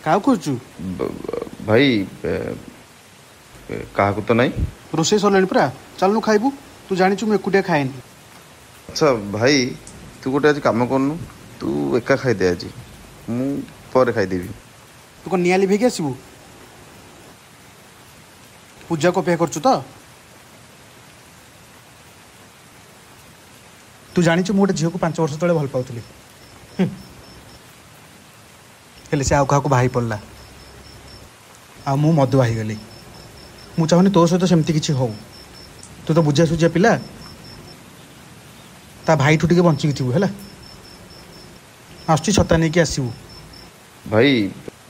क्या खोजु भाई क्या तो नहीं रोसे सरले पूरा चलनु खाइबू तू जानी मुझे एकुटिया खाएनी। अच्छा भाई तू गोटे आज कम करनु तू एका खाईदे आज मु पर खाईदेवी। तू कौन निया लिभेक आसबू पूजा को पे करचु तो तू जानी मु गोटे झील को 5 वर्ष तले भल पाउली हेले से आउ क्या बाही पड़ला आ मु मधुआ हो गली मु चाहूनी तो सहित सेमती किसी हो तू तो बुझा सुझा पिला ता भाई ठू टे बंचिकी थी है आसुची छता नहीं आसबू भाई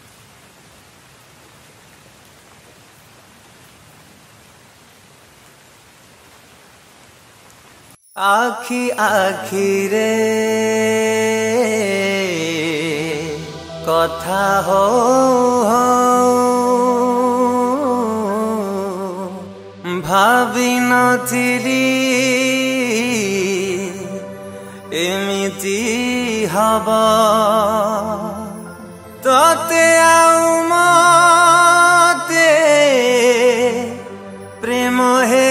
आखी आखी रे कथा हो भावी नथिली एमिति हबा तते आउ मते प्रेम हे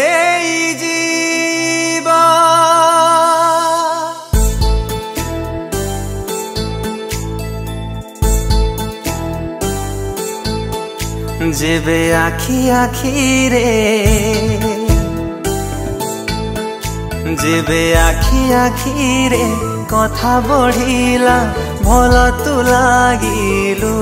जेबे आखी आखी रे जेबे आखी आखी रे कथा बढ़िला भल तू लागिलु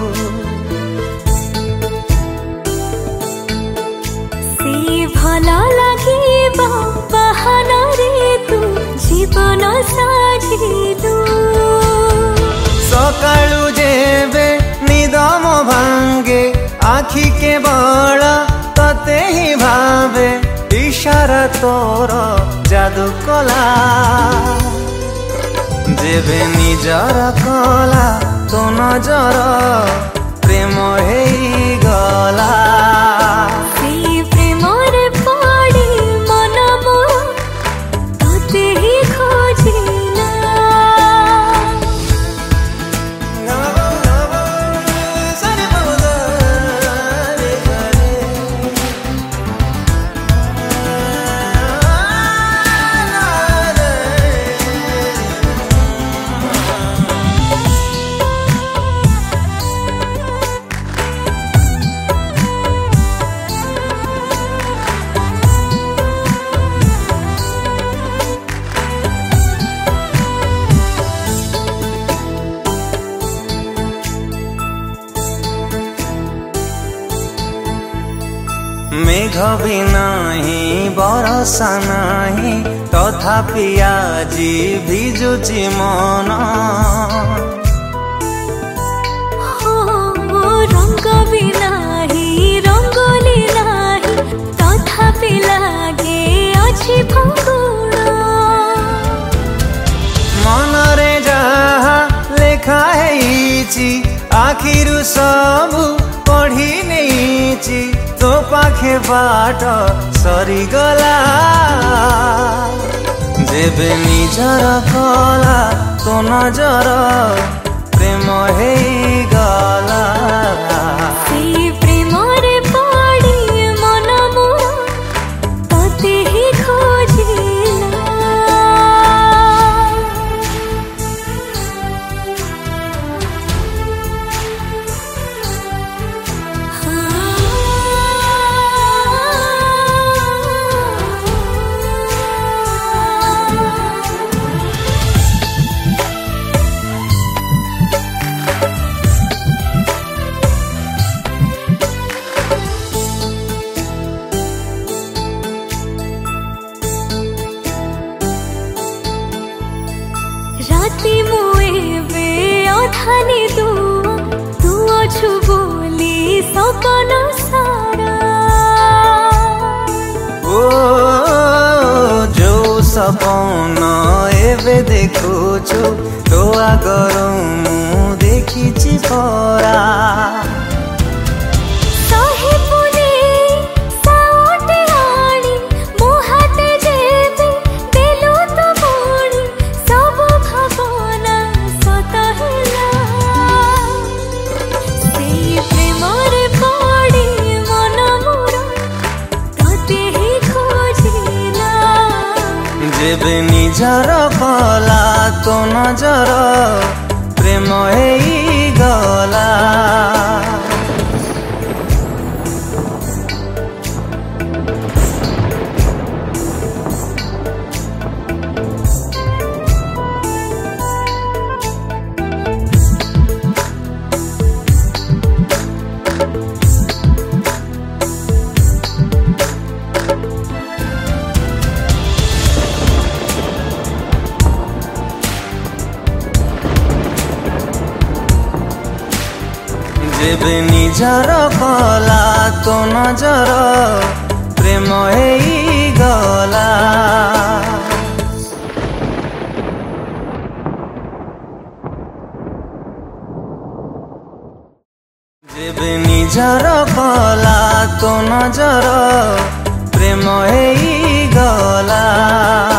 से भल लागिबा बहाना रे तू जीवन साजिलु सकाळु जेबे निदम भांगे आखी के बड़ तते ही भावे इशारा तोर जादू कला जेबे निजर कला तो नजर प्रेम हे गला प्रेम रे पड़ी मन मोर तते ही खोजिला मेघ भी नहीं बरसा नहीं तथापि आजी भिजुची मन रंग भी नहीं रंगोली नहीं तथापि लागे अच्छी फगुण मनरे जहा लेखा है आखिरु सबु पढ़ी नहीं तो पाखे बाट सरीगला जेबे निजर कला तो नजर प्रेम हे गला प्रेम रे पड़ी मन मोर तते ही खोजिला राति मुए बे अठानी तू अछु बोली सपन सारा ओ जो सपन एबे देखुछु तो आगर मु देखिछि परा जेबे निजर कला तो नजर प्रेम हेई गला जेबे निजर कला तो नजर प्रेम हेई गला जेबे निजर कला तो नजर प्रेम हेई गला।